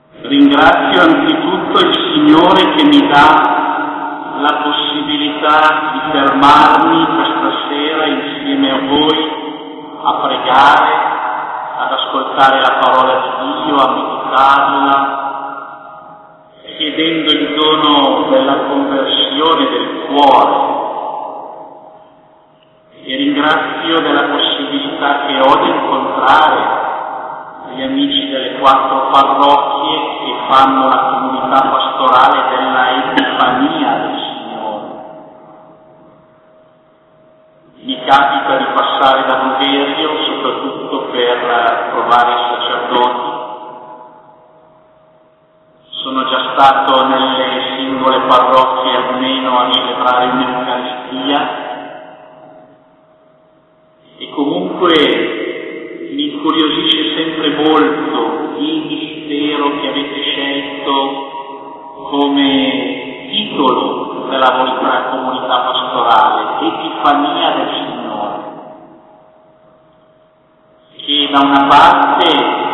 Ringrazio anzitutto il Signore che mi dà la possibilità di fermarmi questa sera insieme a voi a pregare, ad ascoltare la parola di Dio, a meditarla, chiedendo il dono della conversione del cuore. E ringrazio della possibilità che ho di incontrare gli amici delle 4 parrocchie che fanno la comunità pastorale della Epifania del Signore. Mi capita di passare da Buverio soprattutto per trovare i sacerdoti. Sono già stato nelle singole parrocchie almeno a celebrare un'Eucaristia e comunque mi incuriosisce sempre molto il mistero che avete scelto come titolo della vostra comunità pastorale, Epifania del Signore, che da una parte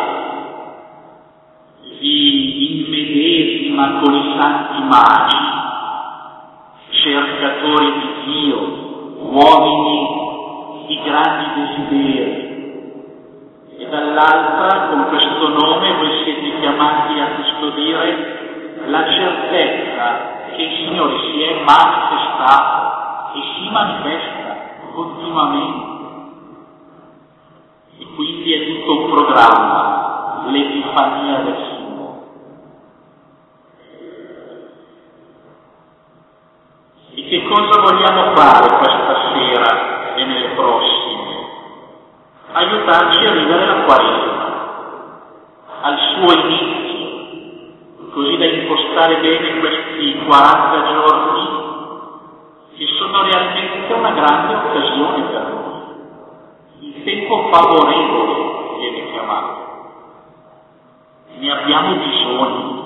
vi immedesima con i santi magi, cercatori di Dio, uomini di grandi desideri, e dall'altra, con questo nome, voi siete chiamati a custodire la certezza che il Signore si è manifestato e si manifesta continuamente. E quindi è tutto un programma, l'Epifania del Signore. E che cosa vogliamo fare questa sera e nelle prossime? Aiutarci a vivere la Quaresima al suo inizio, così da impostare bene questi 40 giorni che sono realmente una grande occasione per noi. Il tempo favorevole viene chiamato. Ne abbiamo bisogno.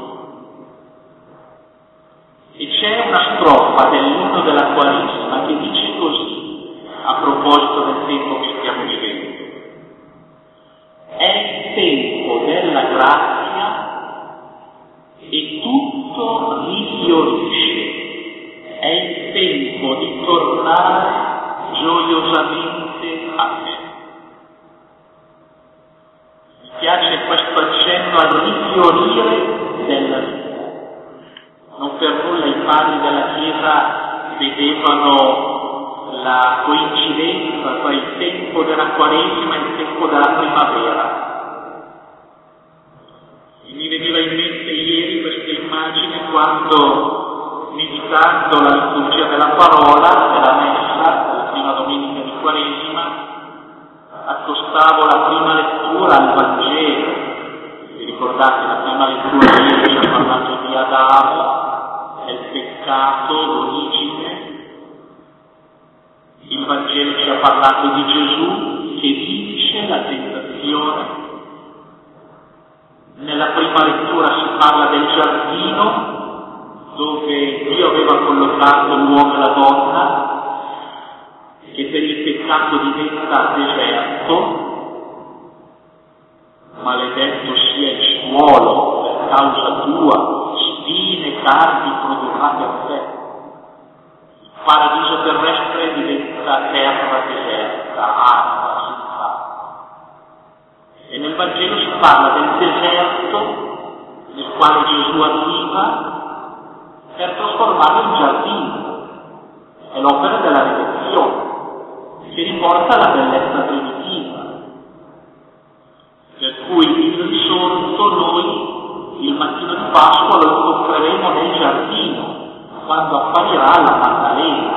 E c'è una strofa dell'inno della Quaresima che dice così, a proposito del tempo che stiamo vivendo. È il tempo della grazia e tutto rifiorisce. È il tempo di tornare gioiosamente a te. Mi piace questo accenno al rifiorire della vita. Non per nulla i padri della Chiesa vedevano la coincidenza tra il tempo della Quaresima e il tempo della primavera. E mi veniva in mente ieri questa immagine quando, meditando la liturgia della parola, della messa, della prima domenica di Quaresima, accostavo la prima lettura al Vangelo. Vi ricordate, la prima lettura ieri ci ha parlato di Adamo, del peccato, l'origine. Il Vangelo ci ha parlato di Gesù che vince la tentazione. Nella prima lettura si parla del giardino dove Dio aveva collocato l'uomo e la donna, che per il peccato diventa deserto. Maledetto sia il suolo per causa tua, spine, cardi produrrà per te. Il paradiso terrestre diventa terra deserta, arida, senza acqua. E nel Vangelo si parla del deserto nel quale Gesù arriva per trasformarlo in giardino. È l'opera della redenzione che riporta alla bellezza primitiva. Per cui il risorto noi il mattino di Pasqua lo incontreremo nel giardino, quando apparirà la Maddalena.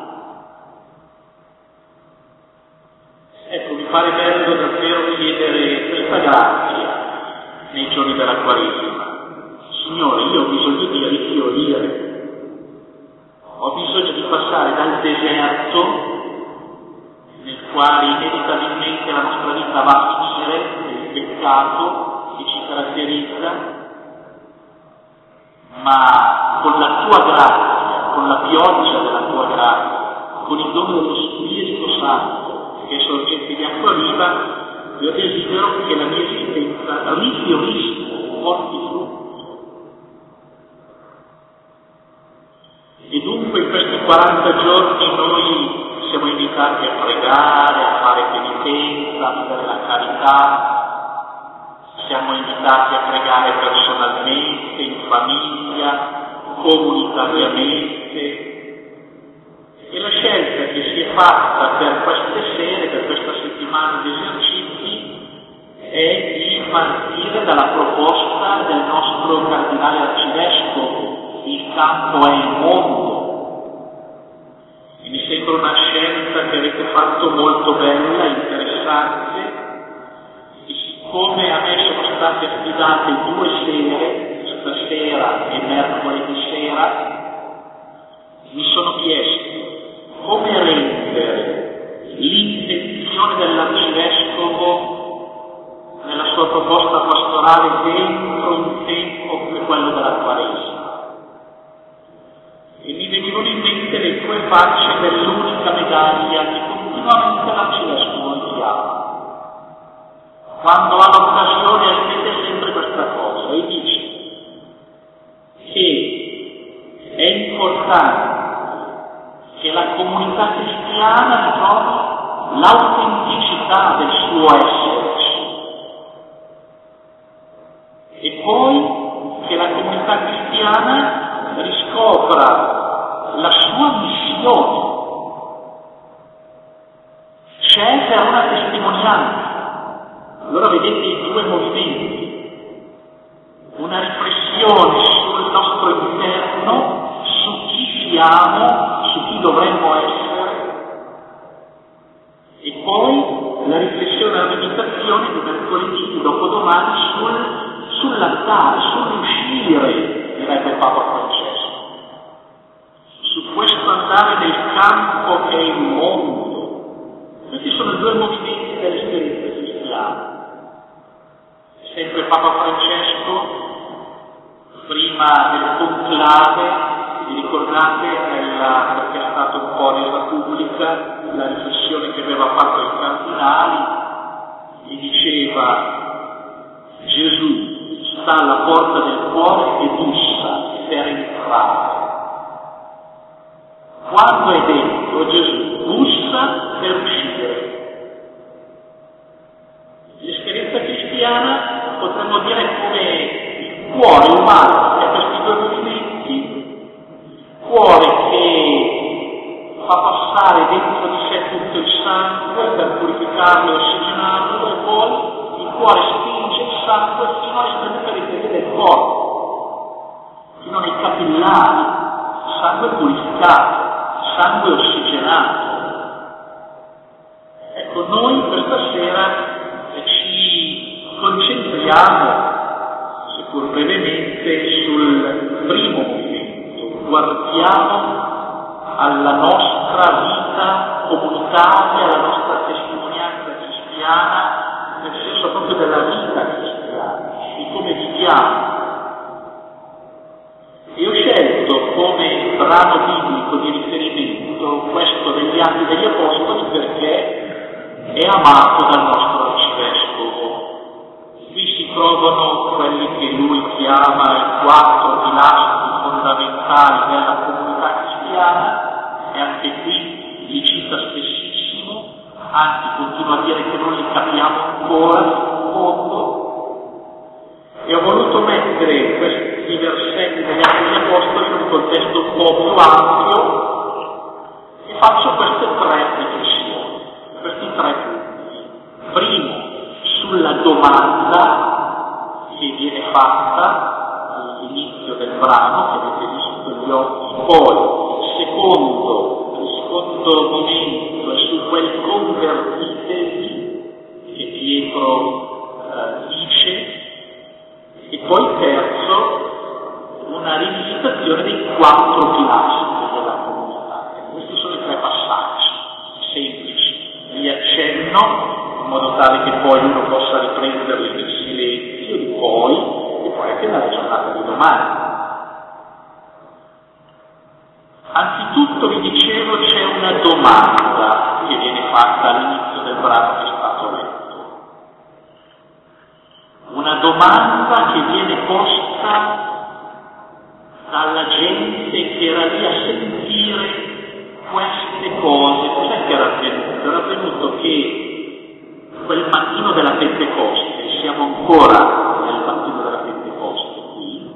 Ecco, mi pare bello davvero chiedere questa grazia nei giorni della Quaresima. Signore, io ho bisogno di rifiorire, ho bisogno di passare dal deserto nel quale inevitabilmente la nostra vita va a finire, nel peccato che ci caratterizza, ma con la tua grazia, con la pioggia della tua grazia, con il dono dello Spirito Santo, che è sorgente di acqua viva, io desidero che la mia esistenza rifiorisca, porti frutto. 40 giorni noi siamo invitati a pregare, a fare penitenza, a vivere la carità, siamo invitati a pregare personalmente, in famiglia, comunitariamente. E la scelta che si è fatta per queste sere, per questa settimana di esercizi, è di partire dalla proposta del nostro cardinale arcivescovo: il campo è il mondo. E mi sembra una scelta che avete fatto molto bella, interessante, e siccome a me sono state affidate 2 sere, stasera e mercoledì sera, mi sono chiesto come rendere l'intenzione dell'arcivescovo nella sua proposta pastorale dentro un tempo come quello della Quaresima. E mi venivano in mente le 2 facce dell'unica medaglia che continuamente l'arcivescovo richiama. Quando ha l'occasione ripete sempre questa cosa e dice che è importante che la comunità cristiana ritrovi l'autenticità del suo esserci, e poi che la comunità cristiana riscopra la sua missione. C'è per una testimonianza. Allora vedete i 2 movimenti: una riflessione sul nostro interno, su chi siamo, su chi dovremmo essere, e poi la riflessione e la meditazione di mercoledì, di dopodomani, sull'andare, sull'uscire, direbbe Papa Francesco, su questo andare nel campo che è il mondo. Questi sono i 2 movimenti dell'esperienza cristiana. Sempre Papa Francesco, prima del conclave, vi ricordate, perché è stato un po' nella pubblica, la riflessione che aveva fatto ai cardinali, gli diceva: Gesù sta alla porta del cuore e bussa per entrare. Quando è dentro, Gesù bussa per uscire. L'esperienza cristiana potremmo dire come il cuore umano, che ha questi 2 movimenti: cuore che fa passare dentro di sé tutto il sangue per purificarlo e ossigenarlo, e poi il cuore spinge il sangue fino alle periferie del corpo, fino ai capillari, sangue purificato, sangue ossigenato. Ecco, noi questa sera ci concentriamo, seppur brevemente, sul primo movimento. Guardiamo alla nostra vita comunitaria, alla nostra testimonianza cristiana, nel senso proprio della vita cristiana, di come viviamo. E ho scelto come brano biblico di riferimento questo degli Atti degli Apostoli perché è amato dal nostro arcivescovo. Qui si trovano quelli che lui chiama i 4 pilastri fondamentali della comunità cristiana, e anche qui li cita spessissimo, anzi continua a dire che non li capiamo ancora in fondo, e ho voluto mettere questi versetti degli Atti degli Apostoli in un contesto un po' più ampio, e faccio queste 3 riflessioni, questi 3 punti. Primo, sulla domanda che viene fatta all'inizio del brano, che avete visto gli occhi. Poi, il secondo momento è su quel convertitevi che Pietro dice, e poi terzo, una rivisitazione dei 4 pilastri della comunità. Questi sono i 3 passaggi semplici, li accenno in modo tale che poi uno possa riprenderli nel silenzio di poi, e poi anche nella giornata di domani. Anzitutto vi dicevo, c'è una domanda che viene fatta all'inizio del brano che è stato letto. Una domanda che viene posta dalla gente che era lì a sentire queste cose, cos'è che era avvenuto? Era avvenuto che quel mattino della Pentecoste, siamo ancora nel mattino della Pentecoste qui,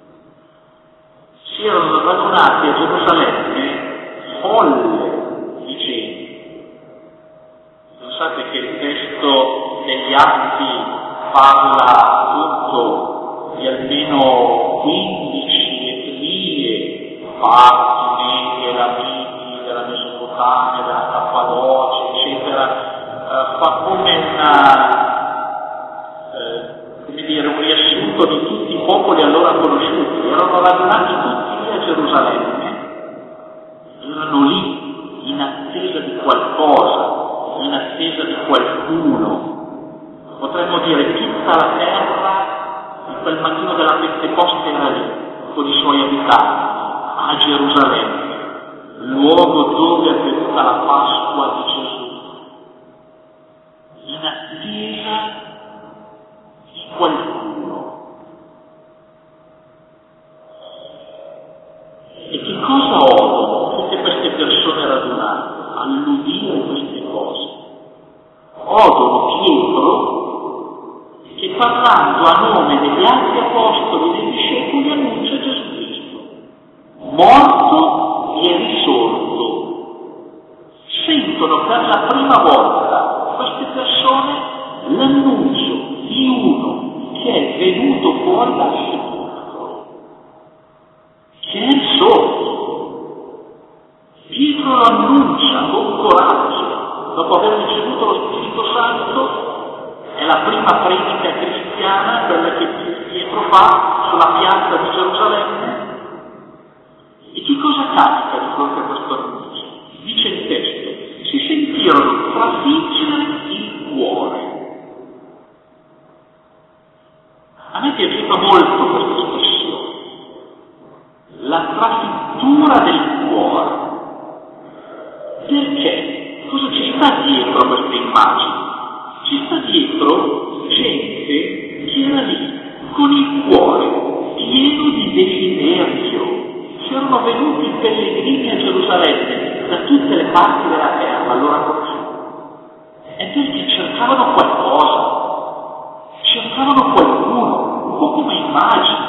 si erano radunati a Gerusalemme folle di gente. Pensate che il testo degli Atti parla appunto di almeno 15 etnie, Parti, Medi, Elamiti, della Mesopotamia, della Cappadocia, eccetera. Fa come un riassunto di tutti i popoli allora conosciuti. Erano radunati tutti lì a Gerusalemme, erano lì in attesa di qualcosa, in attesa di qualcuno. Potremmo dire tutta la terra di quel mattino della Pentecoste era lì, con i suoi abitanti, a Gerusalemme, luogo dove è avvenuta la Pasqua di Gesù, in attesa di qualcuno. E che cosa odono tutte queste persone radunate all'udire queste cose? Odono Pietro che, parlando a nome degli altri apostoli e dei discepoli, annuncia Gesù Cristo, morto e risorto. Sentono per la prima volta queste persone l'annuncio di uno che è venuto fuori dal sepolcro, che è risorto. Pietro lo annuncia con coraggio, dopo aver ricevuto lo Spirito Santo. È la prima predica cristiana, quella che Pietro fa sulla piazza di Gerusalemme. E che cosa capita di fronte a questo annuncio? Dice il testo, si sentirono trafiggere il cuore. A me è piaciuta molto questa espressione, la trafittura del cuore. Perché? Cosa ci sta dietro a queste immagini? Ci sta dietro gente che era lì con il cuore pieno di desiderio. C'erano venuti pellegrini a Gerusalemme da tutte le parti della terra, allora conosciuto. E perché cercavano qualcosa, cercavano qualcuno, un po' come immagini.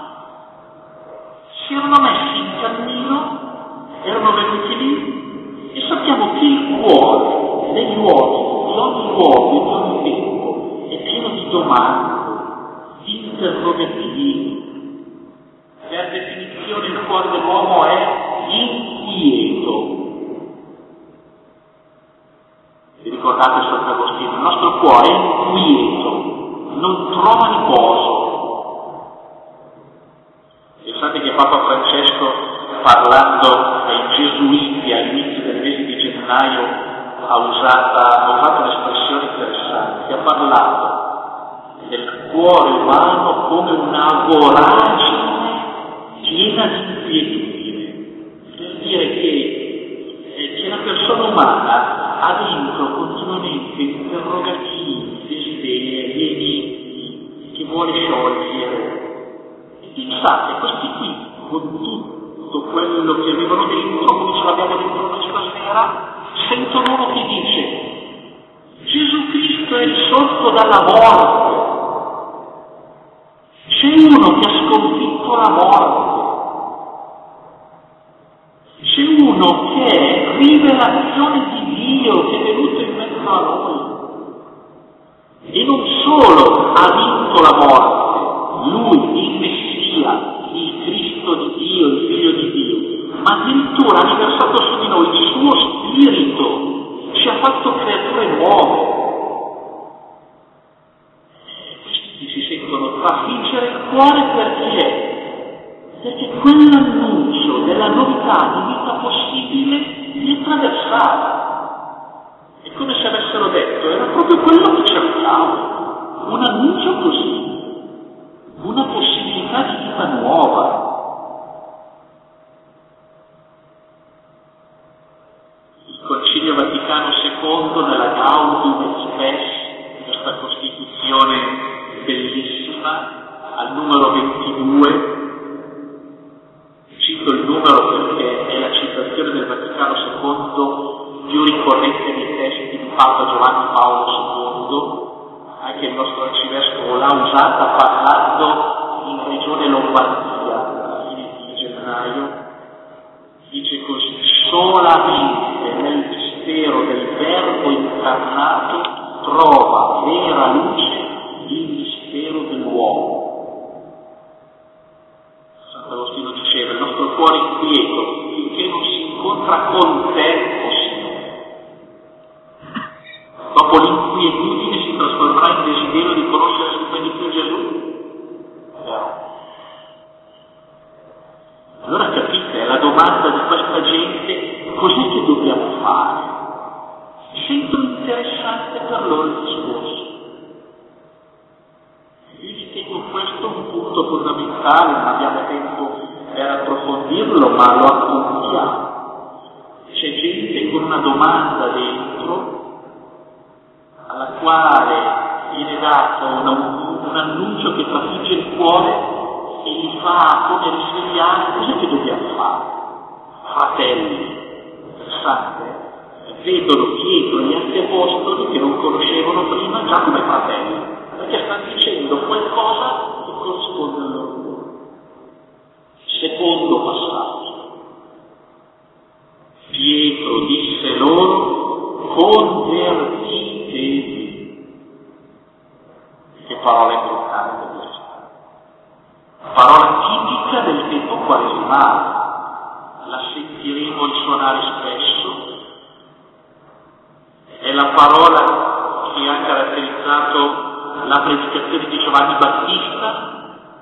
Si erano messi in cammino, erano venuti lì e sappiamo che il cuore degli uomini di ogni luogo, di ogni tempo, è pieno di domande, di interrogativi. Per definizione il cuore dell'uomo è inquieto. Vi ricordate Sant'Agostino? Il nostro cuore è inquieto, non trova riposo. Pensate che Papa Francesco, parlando ai gesuiti all'inizio del mese di gennaio, ha usato un'espressione interessante, ha parlato del cuore umano come una voragine piena di inquietudine, per dire che la persona umana ha dentro continuamente interrogativi, desideri, enigmi che vuole sciogliere. E pensate, questi qui, con tutto quello che avevano dentro, come ce l'abbiamo dentro noi stasera, sentono uno che dice Gesù Cristo è risorto dalla morte. C'è uno che ha sconfitto la morte. C'è uno che è rivelazione di Dio, che è venuto in mezzo a noi. E non solo ha vinto la morte, lui, il Messia, il Cristo di Dio, il Figlio di Dio, ma addirittura ha riversato su di noi il suo Spirito, ci ha fatto creature nuove. Questi si sentono trafiggere il cuore perché? Perché quell'annuncio della novità di vita possibile li attraversava. È come se avessero detto, era proprio quello che cercavo, un annuncio così, una possibilità di vita nuova. Il Concilio Vaticano II nella Gaudium et Spes, questa Costituzione bellissima, al numero 22, cito il numero perché è la citazione del Vaticano II passata parlando in regione Lombardia a fine di gennaio, dice così: solamente nel mistero del Verbo incarnato trova vera luce il mistero dell'uomo. Sant'Agostino diceva: il nostro cuore inquieto, finché non si incontra con te, o Signore. Dopo l'inquietudine si trasformerà in desiderio di conoscere sempre di più Gesù. Allora capite, la domanda di questa gente: cos'è che dobbiamo fare? Sento interessante per loro il discorso. Io ritengo questo un punto fondamentale, non abbiamo tempo per approfondirlo, ma lo appuntiamo. C'è gente con una domanda dentro, alla quale viene dato un annuncio che trafigge il cuore e gli fa come risvegliare: cos'è che dobbiamo fare? Fratelli, interessante, vedono Pietro e gli altri apostoli che non conoscevano prima già come fratelli, perché stanno dicendo qualcosa che corrisponde al loro cuore. Secondo passaggio: Pietro disse loro: convertitevi. Che parola importante questa, parola tipica del tempo quaresimale, la sentiremo risuonare spesso. È la parola che ha caratterizzato la predicazione di Giovanni Battista,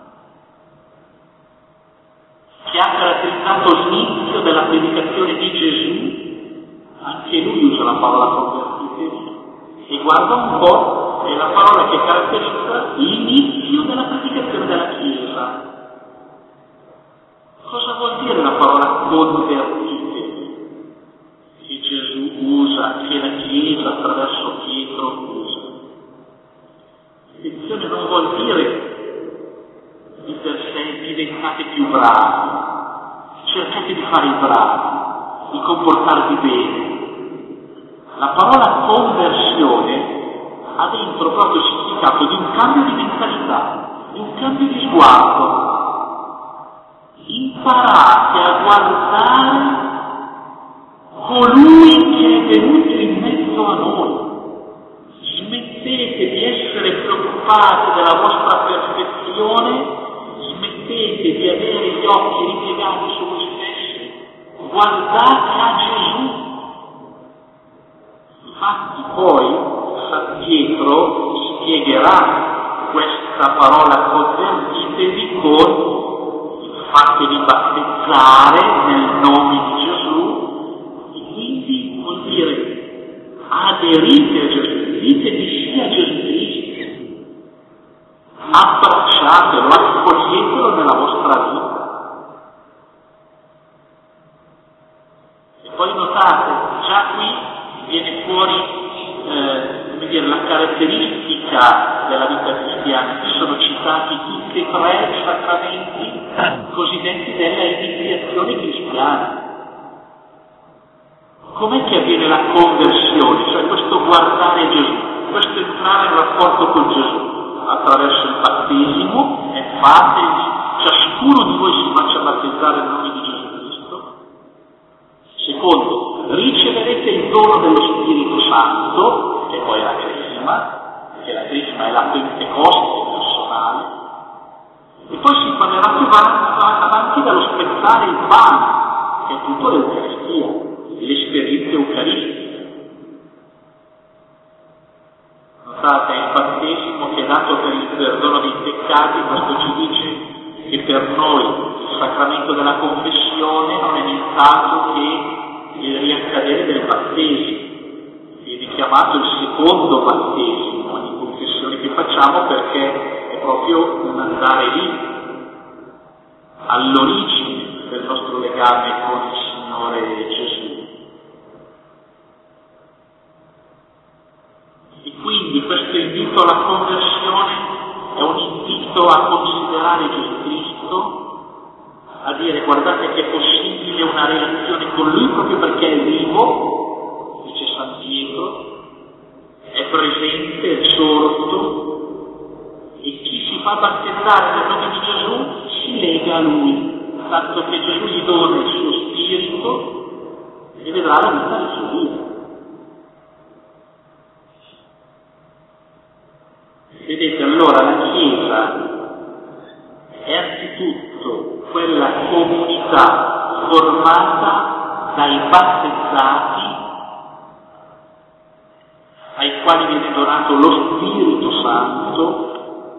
che ha caratterizzato l'inizio della predicazione di Gesù. Anche lui usa la parola convertitevi, e guarda un po', è la parola che caratterizza l'inizio della predicazione della Chiesa. Cosa vuol dire la parola convertitevi? Che Gesù usa, che la Chiesa attraverso Pietro usa. Attenzione, non vuol dire di per sé diventate più bravi, cercate di fare i bravi, di comportarvi bene. La parola conversione ha dentro proprio il significato di un cambio di mentalità, di un cambio di sguardo. Imparate a guardare colui che è venuto in mezzo a noi. Smettete di essere preoccupati della vostra perfezione, smettete di avere gli occhi ripiegati su voi stessi, guardate a Gesù. Infatti poi San Pietro spiegherà questa parola convertitevi con fatevi battezzare nel nome di Gesù, e quindi vuol dire aderite a Gesù, ditevi sì a Gesù Cristo, abbracciatelo, accoglietelo nella vostra vita. E poi notate, già qui viene fuori la caratteristica della vita cristiana. Qui sono citati tutti e tre i sacramenti cosiddetti della iniziazione cristiana. Com'è che avviene la conversione? Cioè questo guardare Gesù, questo entrare in rapporto con Gesù attraverso il battesimo, e fatevi, ciascuno di voi si faccia battezzare nel nome di Gesù Cristo. Secondo, riceverete il dono dello Spirito Santo, che poi è la crisma, che la crisma è la Pentecoste personale, e poi si parlerà più avanti dallo spezzare il pane, che è tutto l'Eucaristia, l'esperienza eucaristica. Notate, il battesimo che è dato per il perdono dei peccati, questo ci dice che per noi il sacramento della confessione non è nient'altro che il riaccadere del battesimo. Viene chiamato il secondo battesimo, ogni confessione che facciamo, perché è proprio un andare lì, all'origine del nostro legame con il Signore Gesù. E quindi questo invito alla conversione è un invito a considerare Gesù Cristo, a dire: guardate che è possibile una relazione con Lui proprio perché è vivo, dice San Pietro, è presente, è sordo, e chi fa battezzare nel nome di Gesù si lega a Lui, tanto che Gesù gli dona il suo spirito e vedrà la vita del suo Dio. Vedete, allora la Chiesa è anzitutto quella comunità formata dai battezzati ai quali viene donato lo Spirito Santo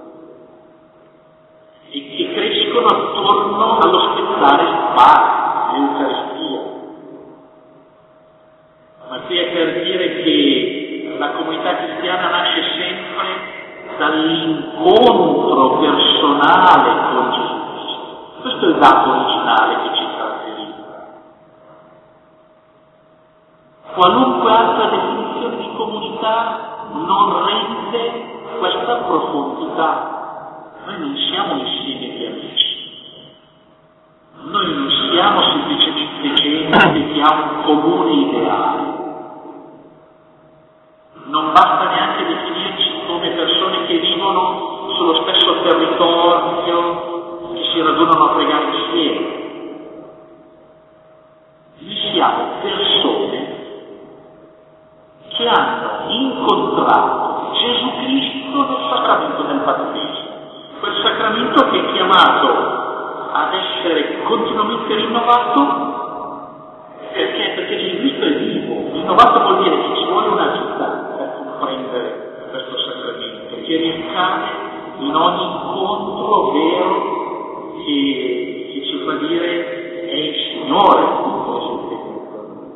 e che crescono attorno allo spezzare il pane, l'Eucaristia. Ma qui è per dire che la comunità cristiana nasce sempre dall'incontro personale con Gesù Cristo. Questo è il dato originale che ci caratterizza. Qualunque altra definizione di comunità non rende questa profondità. Noi non siamo un insieme di amici. Noi non siamo semplicemente gente che ha un comune ideale. Non basta neanche definirci come persone che vivono sullo stesso territorio, che si radunano a pregare insieme. Noi siamo persone che hanno incontrato Gesù Cristo nel sacramento del battesimo, quel sacramento che è chiamato ad essere continuamente rinnovato perché Gesù Cristo è vivo. Rinnovato vuol dire che ci vuole una vita per comprendere questo sacramento, che ricade in ogni incontro vero che ci fa dire è il Signore presente con noi.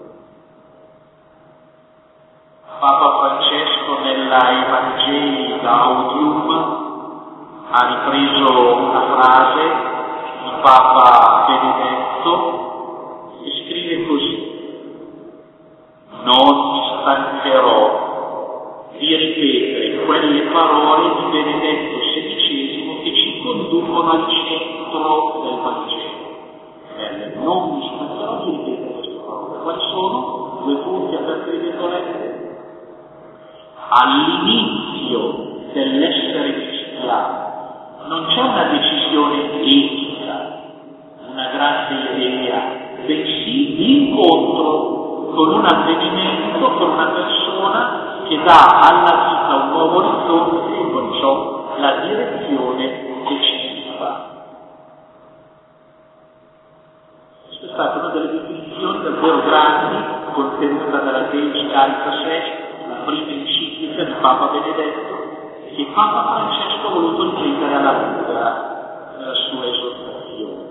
Papa Francesco nella Evangelii Gaudium ha ripreso una frase di Papa Benedetto e scrive così: non mi stancherò di ripetere quelle parole di Benedetto XVI che ci conducono al centro del Vangelo. Non mi stancherò di ripetere queste parole. Quali sono? Due punti aperti le virgolette. All'inizio dell'essere cristiano non c'è una decisione etica, una grande idea, bensì l'incontro con un avvenimento, con una persona che dà alla vita un nuovo orizzonte e con ciò la direzione decisiva. Questa è stata una delle definizioni davvero grandi contenuta dalla Dei Caritas Est, la prima enciclica di Papa Benedetto, che Papa Francesco ha voluto riprendere alla lettera nella sua esortazione.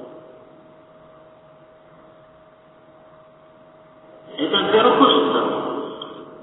È davvero così per noi.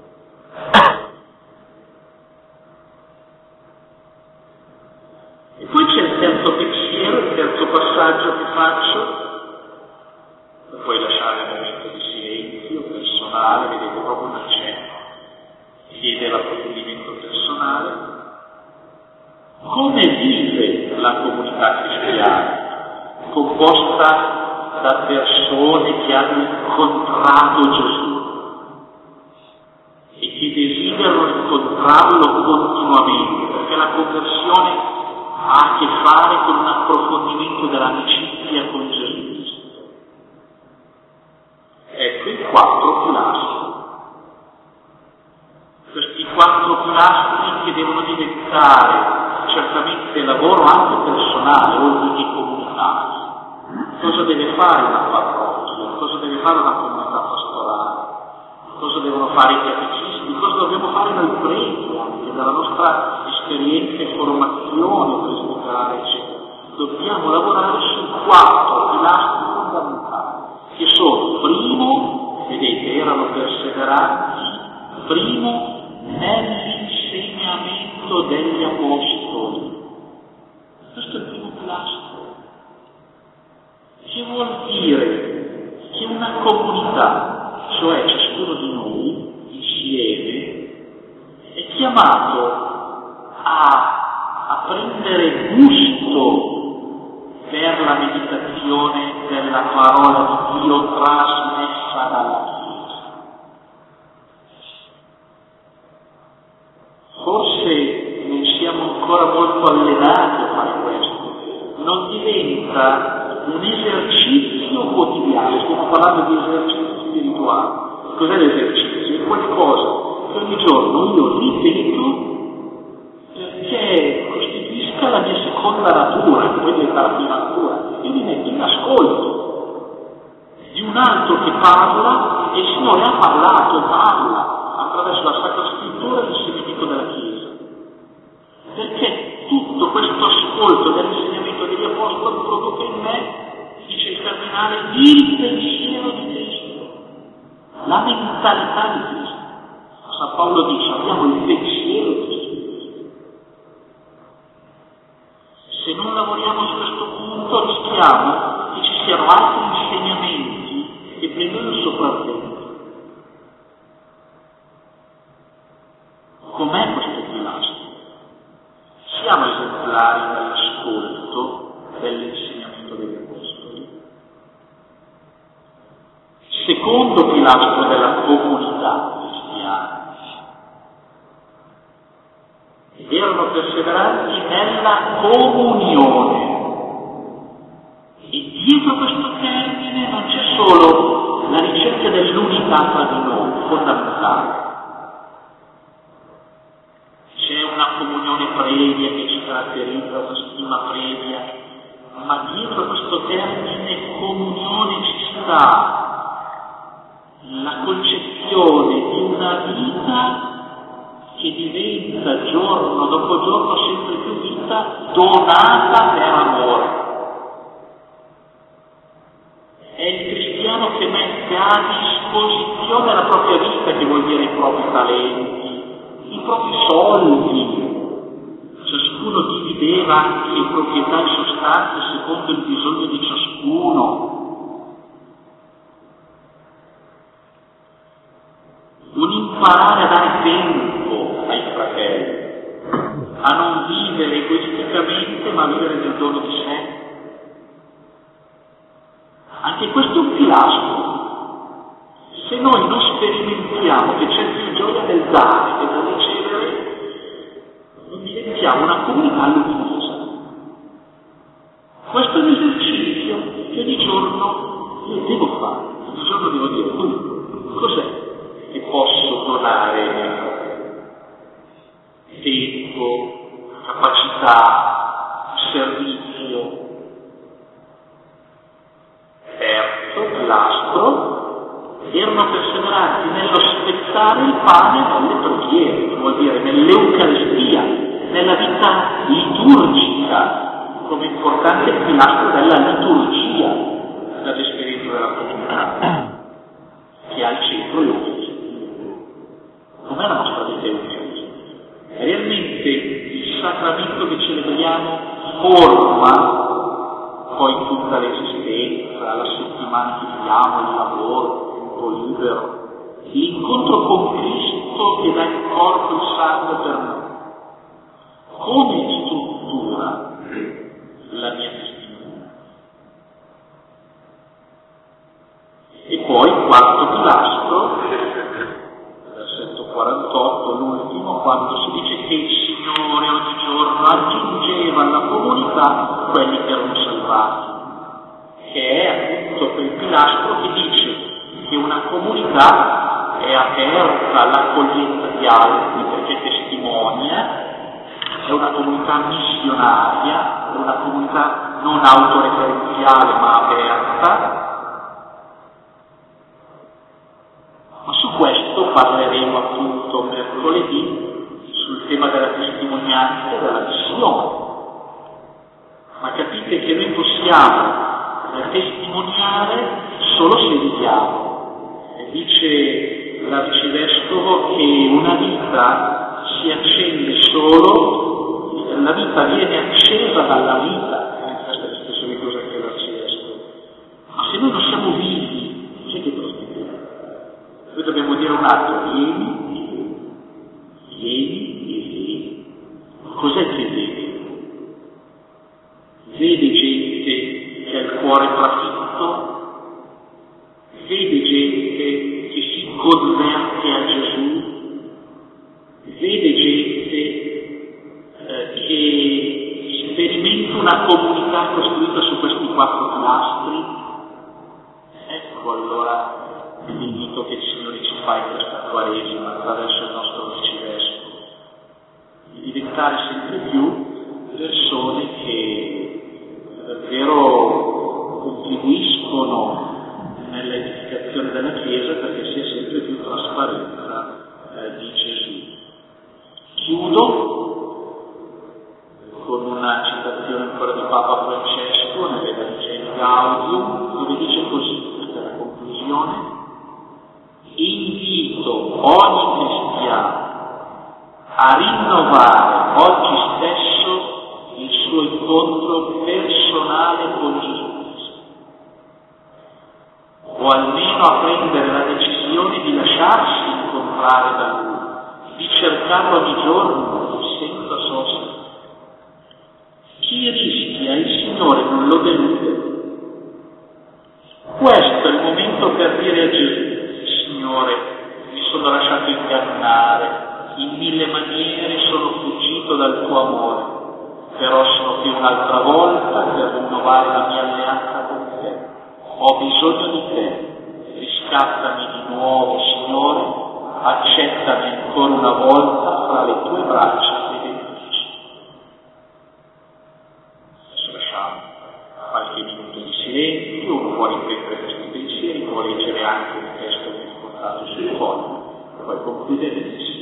E poi c'è il terzo pensiero, il terzo passaggio che faccio, per poi lasciare un momento di silenzio personale, vedete proprio non c'è, chiede l'approfondimento personale. Come vive la comunità cristiana, composta da persone che hanno incontrato Gesù e che desiderano incontrarlo continuamente, perché la conversione ha a che fare con un approfondimento dell'amicizia con Gesù Cristo. Ecco i 4 pilastri. Questi 4 pilastri che devono diventare certamente lavoro anche personale, oltre che comunitario. Cosa deve fare una parrocchia? Cosa deve fare una comunità pastorale? Cosa devono fare i catechisti? Cosa dobbiamo fare noi preti anche dalla nostra esperienza e formazione presbiterale, eccetera? Dobbiamo lavorare su 4 pilastri fondamentali, che sono: primo, vedete, erano perseveranti, primo, nell'insegnamento degli apostoli. Questo è il primo pilastro. Che vuol dire? Che una comunità, cioè ciascuno di noi, insieme, è chiamato a prendere gusto per la meditazione della parola di Dio trasmessa dalla Chiesa. Forse non siamo ancora molto allenati a fare diventa un esercizio quotidiano. Stiamo parlando di esercizio spirituale. Cos'è l'esercizio? È qualcosa che ogni giorno io ripeto che costituisca la mia seconda natura, che poi diventa la prima natura. Io mi metto in ascolto di un altro che parla, e il Signore ha parlato e parla attraverso la Sacra Scrittura e l'insegnamento della Chiesa. Perché tutto questo ascolto dell'insegnamento degli Apostoli produce in me, dice il Cardinale, il pensiero di Cristo, la mentalità di Cristo. San Paolo dice: abbiamo il pensiero di Cristo. Se non lavoriamo su questo punto rischiamo che ci siano altri insegnamenti che prendono il sopravvento. Com'è questo pilastro? Siamo esemplari nell'ascolto dell'insegnamento degli Apostoli. Secondo pilastro della comunità cristiana. Erano perseveranti nella comunione. E dietro questo termine non c'è solo la ricerca dell'unità tra di noi, fondamentale. C'è una comunione previa che ci caratterizza, una stima previa, ma dietro questo termine comunione ci sta la concezione di una vita che diventa giorno dopo giorno sempre più vita donata per amore. È il cristiano che mette a disposizione la propria vita, che vuol dire i propri talenti, i propri soldi. Ciascuno divideva anche proprietà e sostanze secondo il bisogno di ciascuno. Un imparare a dare tempo ai fratelli, a non vivere egoisticamente ma a vivere nel dono di sé. Anche questo è un pilastro. Se noi non sperimentiamo che c'è più gioia nel dare che nel ricevere, non diventiamo una comunità luminosa. Questo è un esercizio che ogni giorno io devo fare. Ogni giorno devo dire: cos'è che posso donare? Tempo, capacità, servizio. Terzo pilastro: erano perseveranti nello spezzare il pane nelle preghiere, che vuol dire nell'Eucaristia, nella vita liturgica, come importante pilastro della liturgia, dall'esperienza della comunità, che ha al centro l'Eucaristia. Com'è la nostra vita eucaristica? Realmente il sacramento che celebriamo forma poi tutta l'esistenza, la settimana che viviamo, il lavoro, il tempo libero, l'incontro con Cristo che dà il corpo e il sangue per noi. Come struttura la mia testimonianza? E poi il quarto pilastro, versetto 48, l'ultimo, quando si dice che il Signore ogni giorno aggiungeva alla comunità quelli che erano salvati, che è appunto quel pilastro che dice che una comunità è aperta all'accoglienza di altri perché testimonia, è una comunità missionaria, è una comunità non autoreferenziale ma aperta. Ma su questo parleremo appunto mercoledì, sul tema della testimonianza e della missione. Ma capite che noi possiamo testimoniare solo se viviamo. E dice l'arcivescovo che una vita si accende solo, la vita viene accesa dalla vita, questa è la stessa cosa che l'arcivescovo. Ma se noi non siamo vivi, c'è che cosa dire? Noi dobbiamo dire un altro: vieni. Cos'è che vede? Vede gente che ha il cuore trafitto, vede gente che si converte a Gesù, vede gente che sperimenta una comunità costruita su nostri, ecco allora l'invito che il Signore ci fa in questa Quaresima attraverso il nostro arcivescovo, di diventare sempre più persone che davvero contribuiscono nell'edificazione della Chiesa perché sia sempre più trasparenza di Gesù. Chiudo con una citazione ancora di Papa Francesco nell'Evangelii Gaudium, dove dice così, questa è la conclusione: invito ogni cristiano a rinnovare oggi stesso il suo incontro personale con Gesù Cristo, o almeno a prendere la decisione di lasciarsi incontrare da Lui, di cercarlo ogni giorno senza sosta. Chi rischia il Signore non lo delude. Questo è il momento per dire a Gesù: Signore, mi sono lasciato ingannare, in 1000 maniere sono fuggito dal tuo amore, però sono qui un'altra volta per rinnovare la mia alleanza con te. Ho bisogno di te, riscattami di nuovo, Signore, accettami ancora una volta fra le tue braccia benedici. Adesso lasciamo qualche minuto di silenzio, uno può ripetere questi pensieri, può leggere anche il testo che vi portate sul foglio, poi concluderemo.